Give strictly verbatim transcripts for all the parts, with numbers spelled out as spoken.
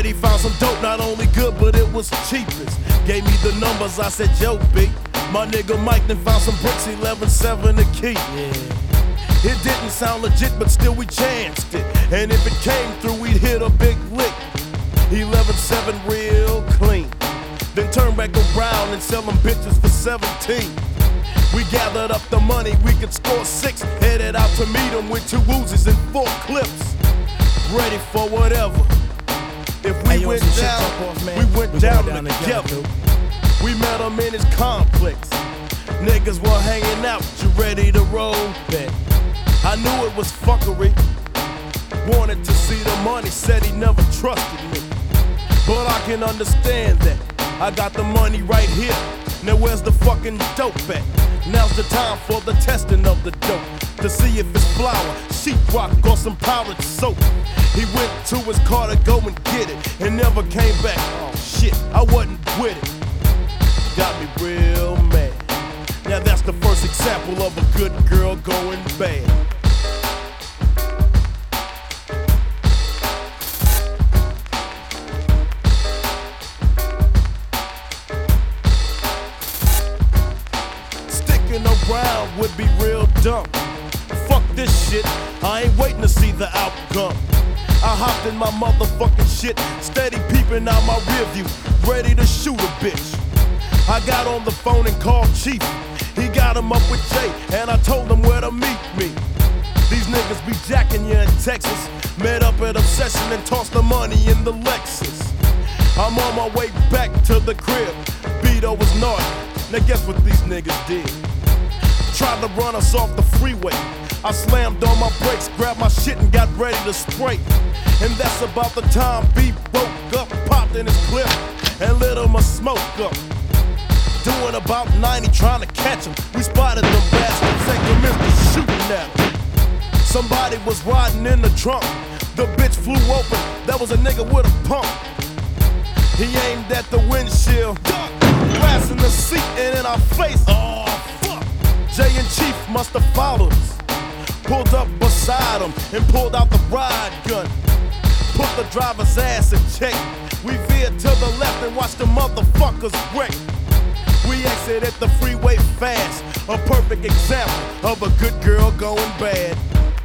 Said he found some dope, not only good, but it was cheapest. Gave me the numbers, I said, yo, B. My nigga Mike done found some bricks, eleven seven to keep. Yeah. It didn't sound legit, but still we chanced it. And if it came through, we'd hit a big lick. eleven seven real clean. Then turn back around and sell them bitches for seventeen. We gathered up the money, we could score six. Headed out to meet them with two Uzis and four clips. Ready for whatever. If we hey, yo, went down, off, we went we down, down together. together. We met him in his complex. Niggas were hanging out, you ready to roll? Bet. I knew it was fuckery. Wanted to see the money, said he never trusted me. But I can understand that. I got the money right here. Now where's the fucking dope at? Now's the time for the testing of the dope. To see if it's flour, sheetrock, or some powdered soap. He went to his car to go and get it, and never came back. Oh shit, I wasn't with it. Got me real mad. Now that's the first example of a good girl going bad. Around would be real dumb. Fuck this shit, I ain't waiting to see the outcome. I hopped in my motherfucking shit, steady peeping out my rear view, ready to shoot a bitch. I got on the phone and called Chief. He got him up with Jay, and I told him where to meet me. These niggas be jacking you in Texas. Met up at Obsession and tossed the money in the Lexus. I'm on my way back to the crib. Beto was naughty. Now guess what these niggas did? Tried to run us off the freeway. I slammed on my brakes, grabbed my shit and got ready to spray. And that's about the time B woke up, popped in his clip, and lit him a smoke up. Doing about ninety, trying to catch him. We spotted them bastards and commenced shooting at him. Somebody was riding in the trunk. The bitch flew open. That was a nigga with a pump. He aimed at the windshield, duck, glass in the seat and in our face. Oh, Jay and Chief must have followed us. Pulled up beside him and pulled out the ride gun. Put the driver's ass in check. We veered to the left and watched the motherfuckers wreck. We exited the freeway fast. A perfect example of a good girl going bad.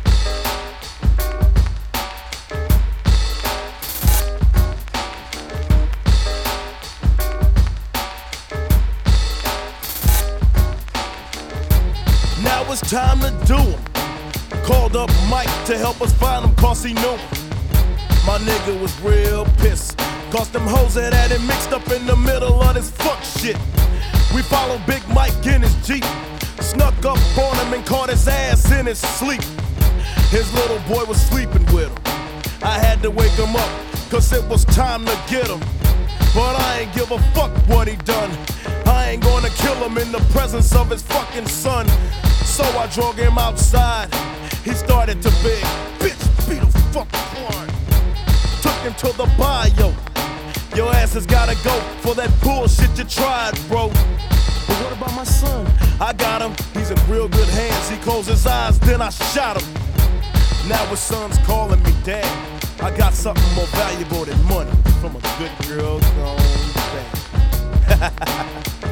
Now it's time to do him. Called up Mike to help us find him cause he knew him. My nigga was real pissed cause them hoes that had him mixed up in the middle of this fuck shit. We followed Big Mike in his Jeep, snuck up on him and caught his ass in his sleep. His little boy was sleeping with him. I had to wake him up cause it was time to get him. But I ain't give a fuck what he done. I ain't gonna kill him in the presence of his fucking son. So I drug him outside. He started to beg, bitch, be the fucking horn. Took him to the bio. Your ass has gotta go for that bullshit you tried, bro. But what about my son? I got him, he's in real good hands. He closed his eyes, then I shot him. Now his son's calling me dad. I got something more valuable than money from a good girl gone bad.